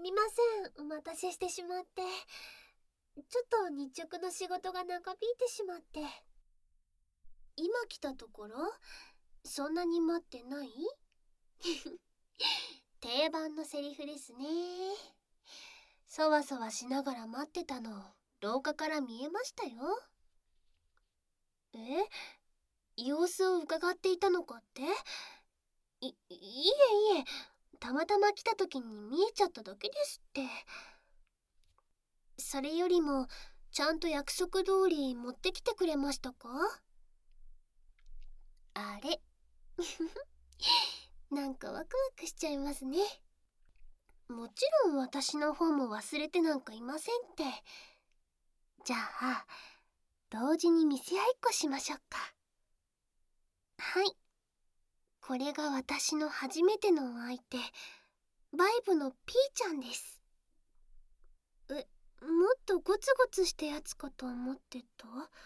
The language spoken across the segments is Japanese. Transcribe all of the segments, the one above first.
みません、お待たせしてしまって。ちょっと日直の仕事が長引いてしまって。今来たところ？そんなに待ってない？定番のセリフですね。そわそわしながら待ってたの、廊下から見えましたよ。様子を伺っていたのかって？いえ、たまたま来た時に見えちゃっただけですって。それよりも、ちゃんと約束通り持ってきてくれましたか？あれなんかワクワクしちゃいますね。もちろん私の方も忘れてなんかいませんって。じゃあ同時に見せ合いっこしましょうか。はい、これが私の初めてのお相手、バイブのピーちゃんです。もっとゴツゴツしたやつかと思ってた。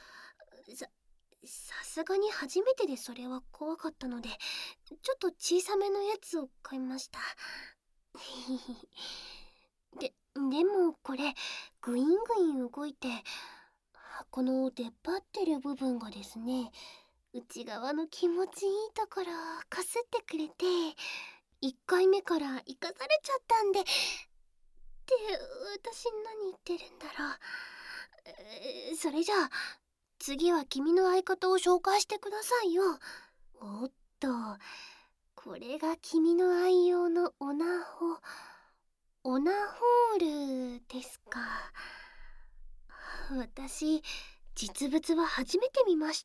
さすがに初めてでそれは怖かったので、ちょっと小さめのやつを買いました。でもこれグイングイン動いて、この出っ張ってる部分がですね、内側の気持ちいいところをかすってくれて、1回目から生かされちゃったんで。私何言ってるんだろう。それじゃあ次は君の相方を紹介してくださいよ。おっと、これが君の愛用のオナホールですか。私、実物は初めて見ました。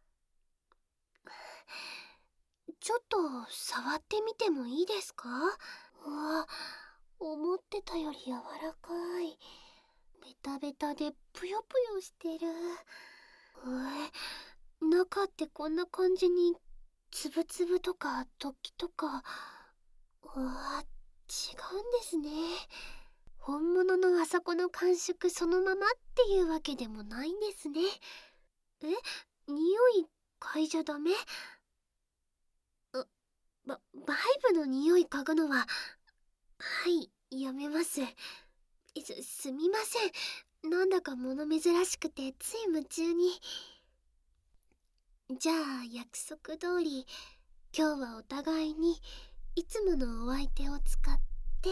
ちょっと触ってみてもいいですか？うわ、思ってたより柔らかい。ベタベタでぷよぷよしてる。中ってこんな感じにつぶつぶとか突起とか。違うんですね。本物のあそこの感触そのままっていうわけでもないんですね。匂い嗅いじゃダメ？バイブの匂い嗅ぐのは、はい、やめます。すみません、なんだか物珍しくてつい夢中に。じゃあ約束通り、今日はお互いにいつものお相手を使って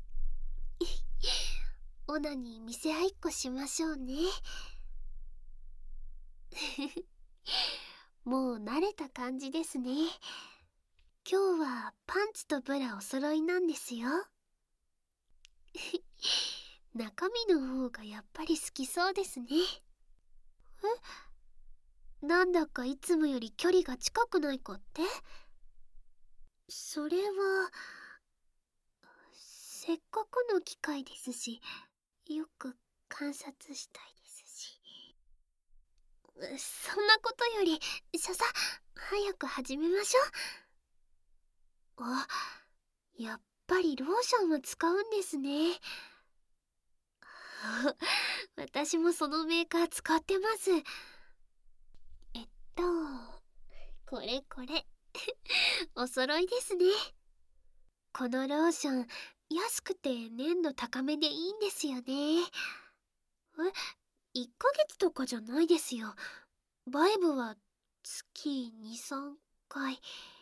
オナに見せ合いっこしましょうね。もう慣れた感じですね。今日はパンツとブラお揃いなんですよ。中身の方がやっぱり好きそうですね。なんだかいつもより距離が近くないかって？それはせっかくの機会ですし、よく観察したいですし。そんなことより早く始めましょう。やっぱりローションを使うんですね。私もそのメーカー使ってます。これお揃いですね。このローション安くて粘度高めでいいんですよね。1ヶ月とかじゃないですよ。バイブは月2、3回。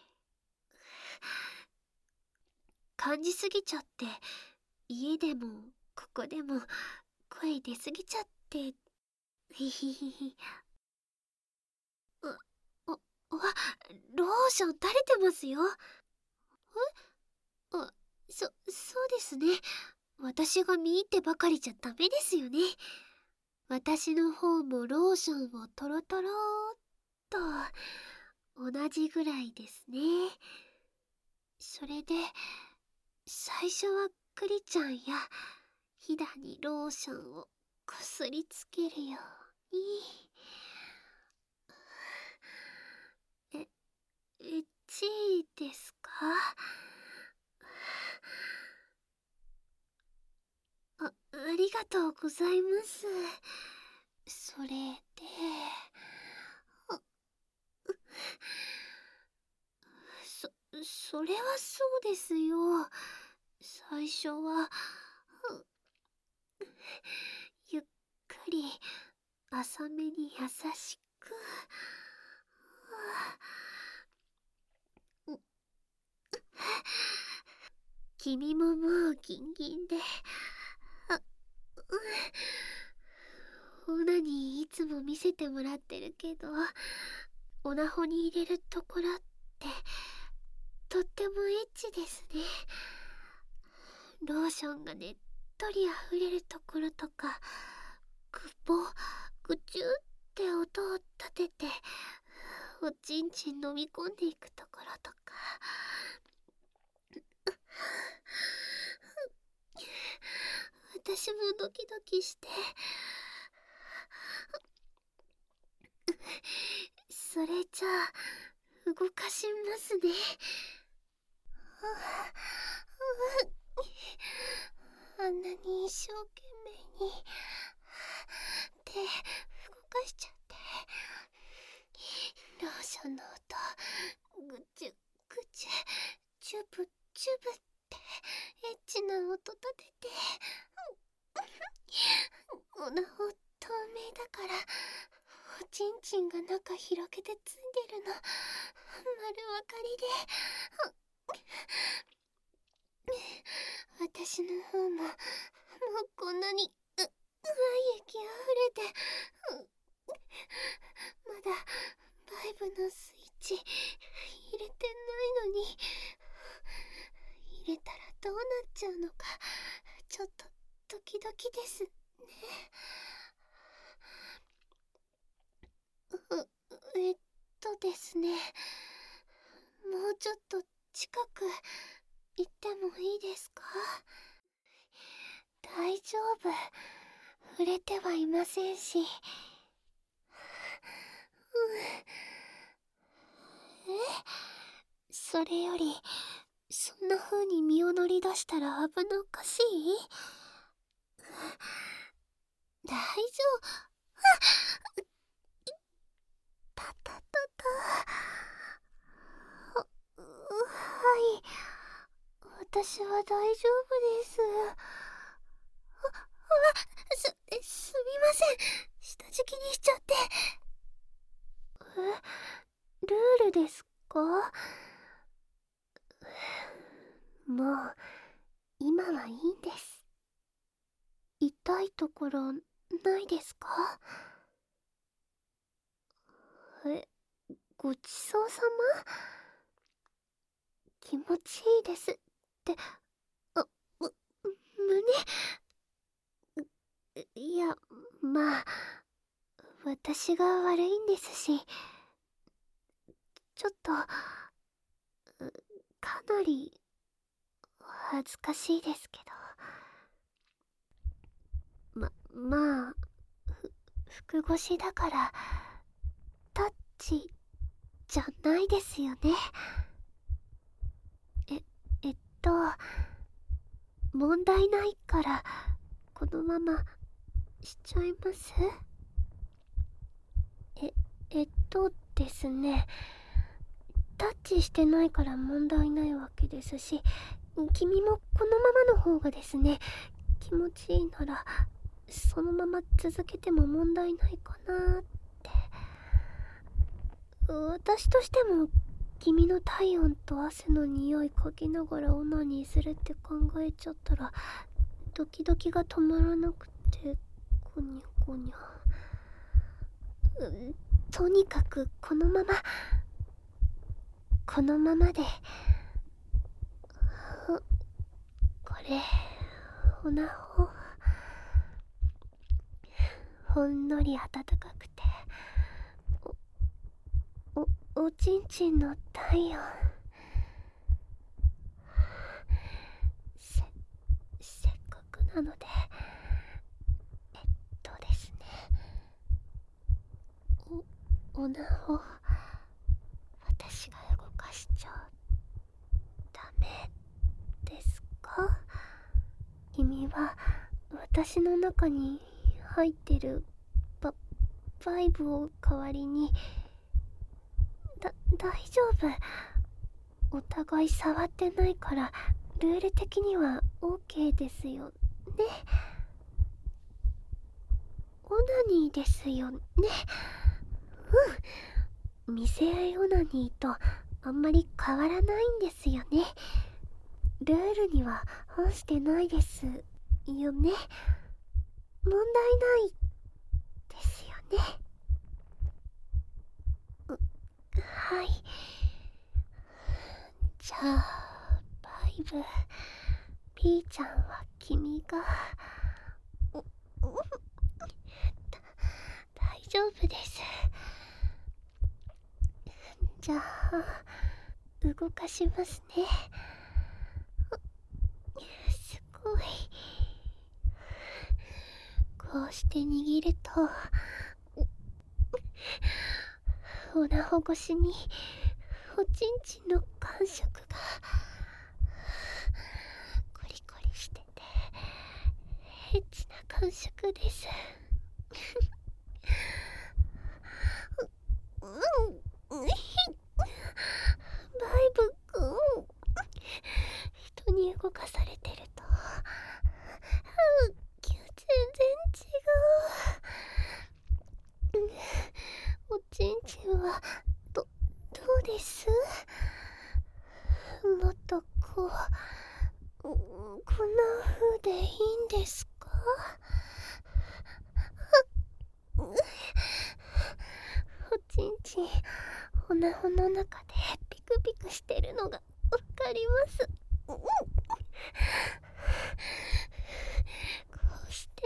感じすぎちゃって、家でもここでも声出すぎちゃって。ひひひひ。ローション垂れてますよ。そうですね。私が見入ってばかりじゃダメですよね。私の方もローションをトロトロっと同じぐらいですね。それで最初はクリちゃんやヒダにローションをこすりつけるように。エッチーですか？ありがとうございます。それでそれはそうですよ。 最初はゆっくり浅めに優しく。君ももうギンギンで、オナにいつも見せてもらってるけど、オナホに入れるところってとってもエッチですね。ローションがねっとりあふれるところとか、グポグチュって音を立てておちんちん飲み込んでいくところとか、私もドキドキして、それじゃあ動かしますね。あんなに一生懸命に手動かしちゃって、ローションの音ぐちゅぐちゅ、チュブチュブってエッチな音立てて、おなほ透明だからおちんちんが中広げてついでるの丸分かりで、私の方ももうこんなに液あふれて、まだバイブのスイッチ入れてないのに、入れたらどうなっちゃうのかちょっとドキドキですね。ですね、もうちょっと近く行ってもいいですか？大丈夫、触れてはいませんし。それより、そんな風に身を乗り出したら危なっかしい？大丈夫。たたたた。はい、私は大丈夫です。すみません、下敷きにしちゃって。ルールですか？もう今はいいんです。痛いところないですか？ごちそうさま？気持ちいいですって、胸？いや、まあ私が悪いんですし、ちょっとかなり恥ずかしいですけど、まあ服越しだからタッチじゃないですよね。えっと問題ないからこのまましちゃいます？ですね、タッチしてないから問題ないわけですし、君もこのままの方がですね、気持ちいいならそのまま続けても問題ないかなって。私としても君の体温と汗の匂い嗅ぎながらオナニーするって考えちゃったらドキドキが止まらなくてゴニャゴニャ。とにかくこのままで。これオナホほんのり暖かくて、おちんちんの体温、せっかくなのでですね、オナホ私が動かしちゃダメですか？君は私の中に入ってるバイブを代わりに大丈夫、お互い触ってないからルール的には OK ですよね。オナニーですよね。見せ合いオナニーとあんまり変わらないんですよね。ルールには反してないですよね。問題ないですよね。はい。じゃあバイブ、ピーちゃんは君が大丈夫です。じゃあ動かしますね。すごい。こうして握るとオナホ越しにおちんちんの感触がコリコリしててエッチな感触です。バイブくん、人に動かされてると全然違う。おちんちんはどうです？もっとこんな風でいいんですか？おちんちんオナホの中でピクピクしてるのがわかります。こうして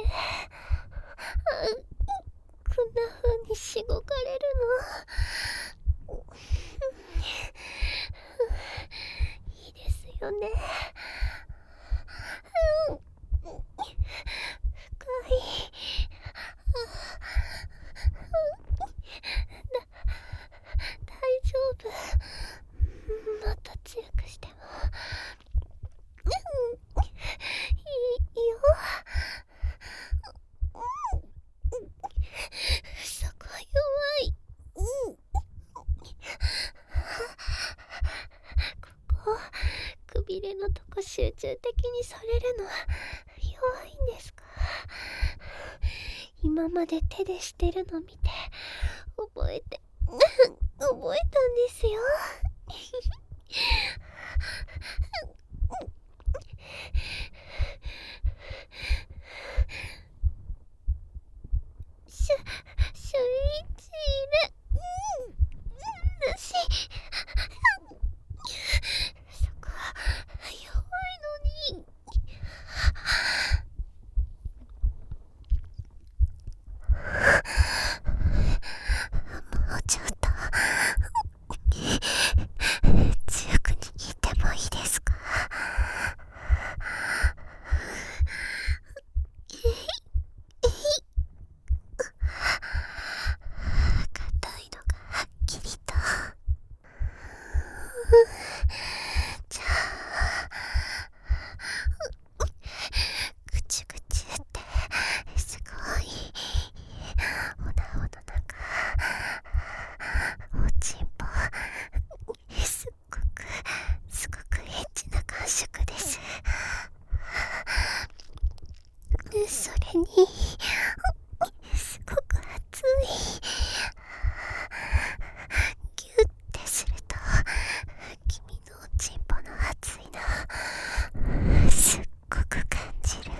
こんな風にしごかれるのいいですよね。深い。大丈夫。もっと強くしてもいいよ。そこ弱い。ここくびれのとこ集中的にされるの弱いんですか？今まで手でしてるの見て覚えたんですよ。シュイチルそこ弱いのに。もうちょっと強く握ってもいいですか？硬いのがはっきりと。じゃあぐちゅぐちゅってすごいオナホの中おちんぽすごくエッチな感触です。それにすごく熱い。ギュッてすると君のおちんぽの熱いのすっごく感じる。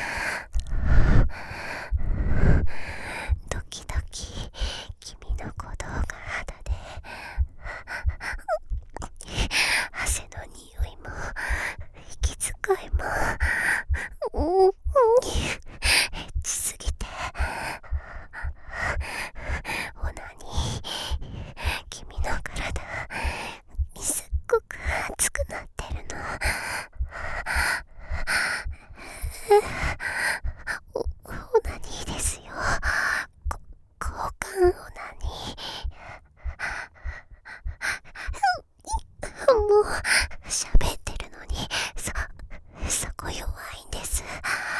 ドキドキ君の鼓動が肌で汗の匂いも息遣いもエッチすぎてオナに君の体すっごく熱くなってるの。オナニーですよ。交換オナニー。もう喋ってるのにそこ弱いんです。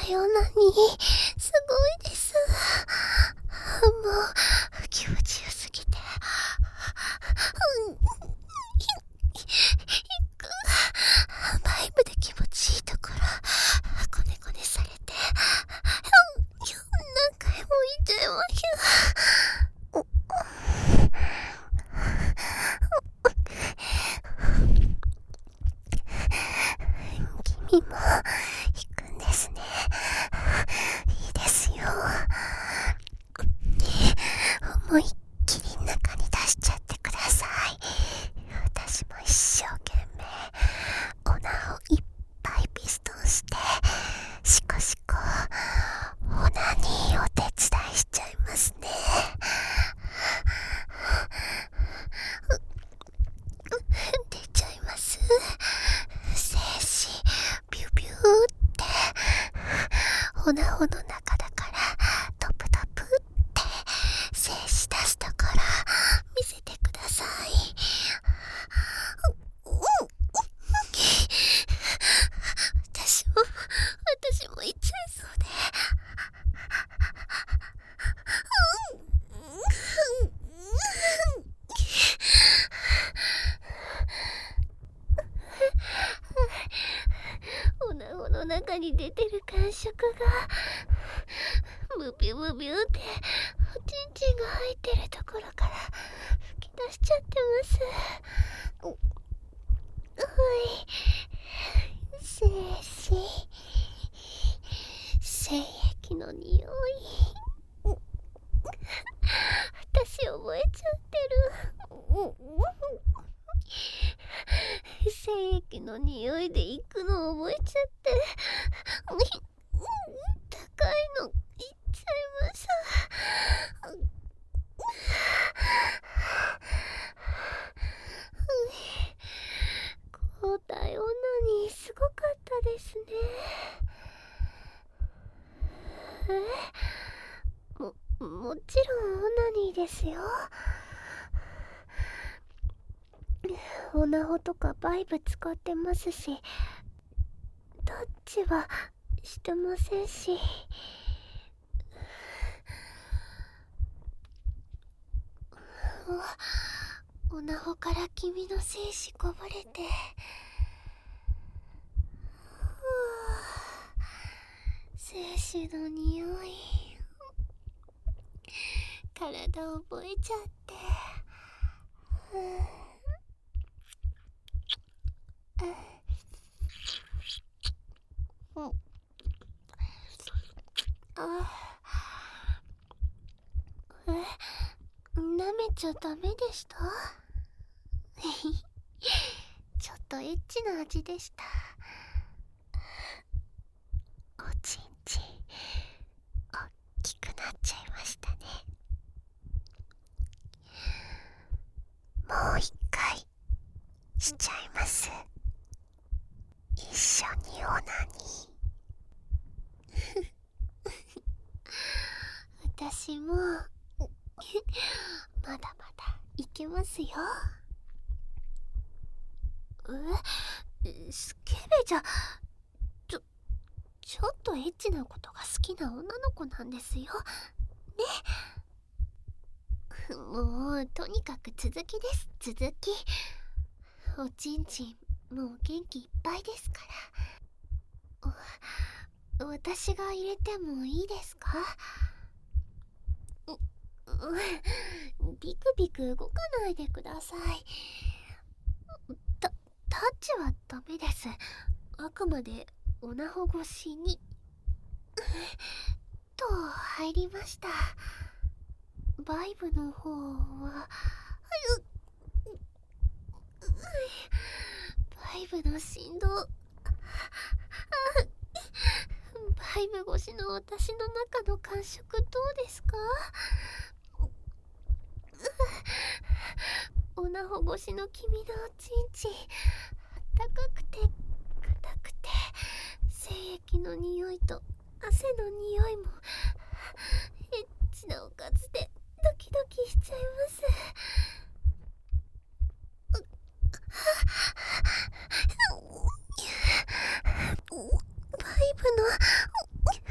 よなにすごいです。もう気持ちよすぎてバイブで気持ちいいところコネコネされて何回も言っちゃいましょ。君も行くんですね。いいですよ。思いっきり中に出しちゃってください。私も一生懸命オナをいっぱいピストンしてシコシコオナにお手伝いしちゃいますね。出ちゃいます。精子ビュビューってオナホの中だからトプトプって精子出すところ見せてください。私も言っちゃいそうで。おなごの中に出てる感触がブビュブビュっておちんちんが入ってるところから吹き出しちゃってます。精子精液の匂い私覚えちゃってる。精液の匂いで行くの覚えちゃって高いの行っちゃいます。交代女にすごかったですね。もちろんオナニーですよ。オナホとかバイブ使ってますしタッチはしてませんし。オナホから君の精子こぼれて精子の匂い体覚えちゃって。舐めちゃダメでした？ちょっとエッチな味でした。おちんちんおっきくなっちゃいましたね。もう一回しちゃいます。一緒にオナニー。私もまだまだいけますよ。スケベじゃちょっとエッチなことが好きな女の子なんですよね。もうとにかく続きです。続き。おちんちんもう元気いっぱいですから。私が入れてもいいですか？ビクビク動かないでください。タッチはダメです。あくまでオナホ越しにと入りました。バイブの方はバイブの振動バイブ越しの私の中の感触どうですか？オナホ越しの君のおちんちん高くて硬くて精液の匂いと汗の匂いもエッチなおかずでドキドキしちゃいます。バイブの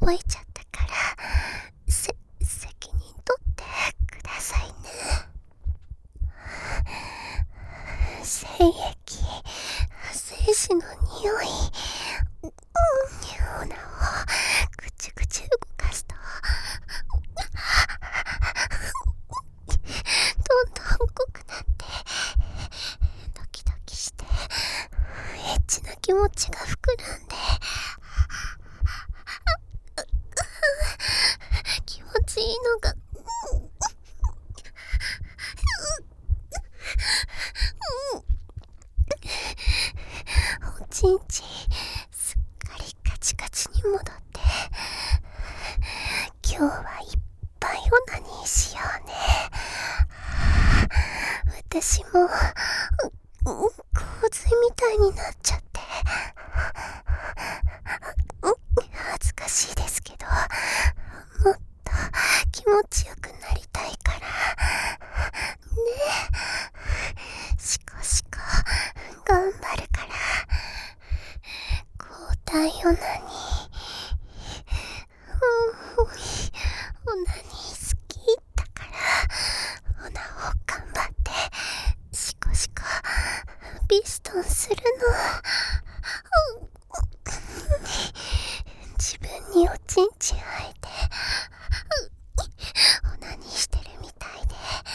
覚えちゃったから、責任取ってくださいね。精液、精子の匂い、オナをぐちゅぐちゅ動かすと、どんどん濃くなって、ドキドキして、エッチな気持ちが膨らんで、気持ちいいのが、おちんちすっかりカチカチに戻って、今日はいっぱいオナニーしようね。私も洪水みたいになっちゃって、恥ずかしいですけど、もっと気持ちよくなりたいからね。シコシコ頑張るから、交代オナニー、オナニー好きだから、オナを頑張ってシコシコピストンするの。自分におちんちん生えてオナニーしてるみたいで、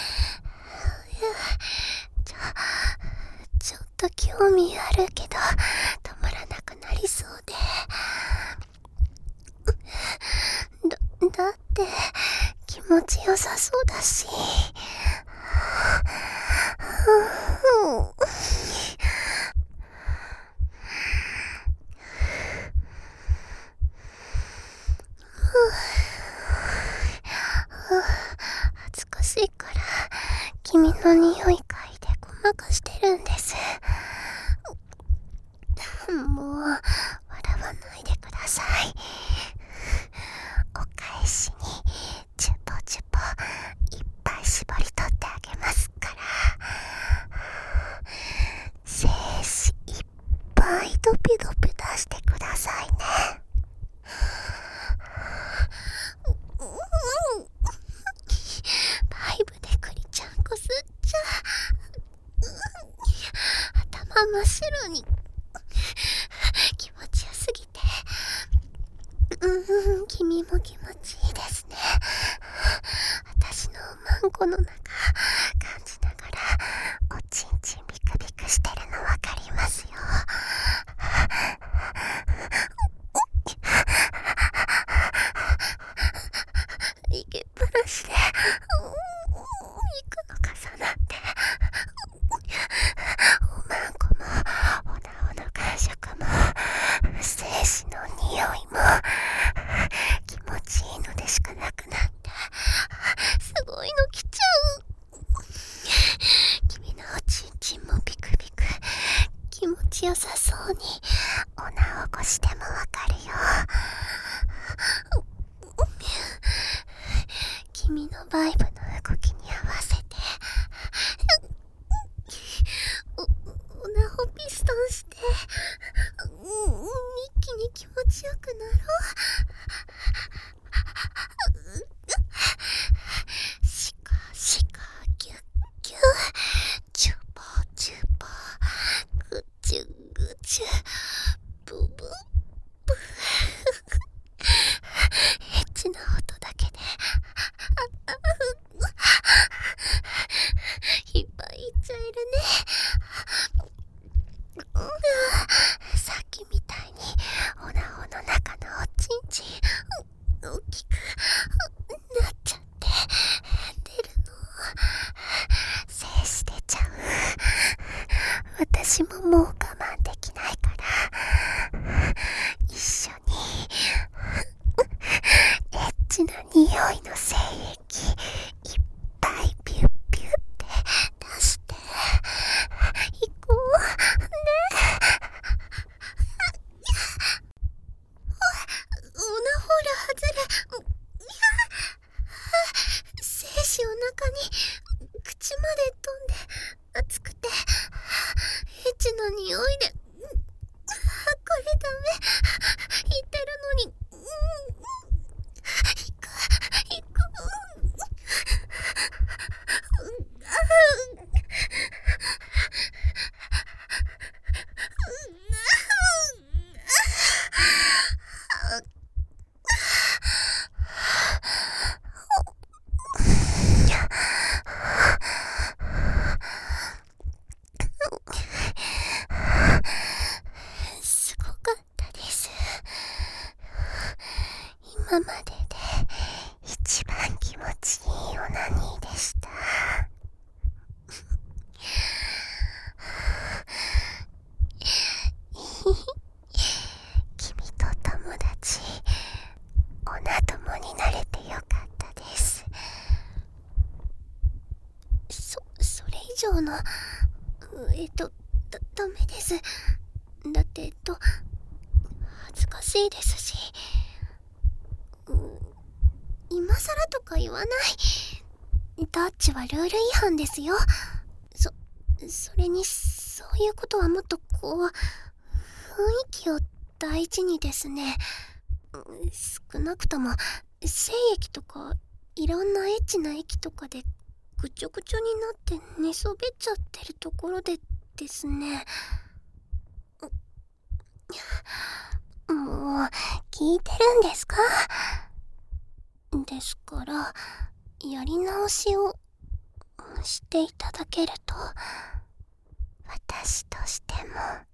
ちょっと興味あるけど止まらなくなりそうで、だって気持ちよさそうだし、恥ずかしいから君の匂い嗅いでごまかしてるんです。もう笑わないでください。お返しにチュポチュポいっぱい絞り取ってあげますから。精子いっぱいドピドピ出してくださいね。バイブでクリちゃんこすっちゃ頭真っ白に、気持ちよすぎて、君も気持ちいいですね。私のマンコの中感じながらおちんちんビクビクしてるのわかりますよ。いけっぱなしで肉の重なって、おまんこもおなおの感触も精子の匂いも気持ちいいのでしかなくなって、すごいの来ちゃう。君のおちんちんもビクビク気持ちよさそうにおなを起こしてもわかるよ。君のバイブの動きに合わせておなをピストンして、一気に気持ちよくなろう。シカシカギュッギュッ、チュポチュポグチュグチュブブブエッチな音だけでいっぱいいっちゃえるね。さっきみたいにオナホの中のおちんちん大きくなっちゃって出るの。精子出ちゃう。私ももう我慢できないから一緒にエッチな匂いの精液いっぱいピュッピュッって出していこうね。おなほら外れ。 今までで一番気持ちいいオナニーでした。君と友達、オナ友になれてよかったです。それ以上のダメです。だって恥ずかしいですし、今更とか言わない。タッチはルール違反ですよ。それにそういうことはもっと雰囲気を大事にですね。少なくとも精液とかいろんなエッチな液とかでぐちょぐちょになって寝そべっちゃってるところでですね。もう聞いてるんですか？ですからやり直しをしていただけると私としても